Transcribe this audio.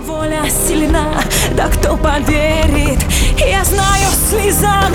воля сильна, да кто поверит? Я знаю, слеза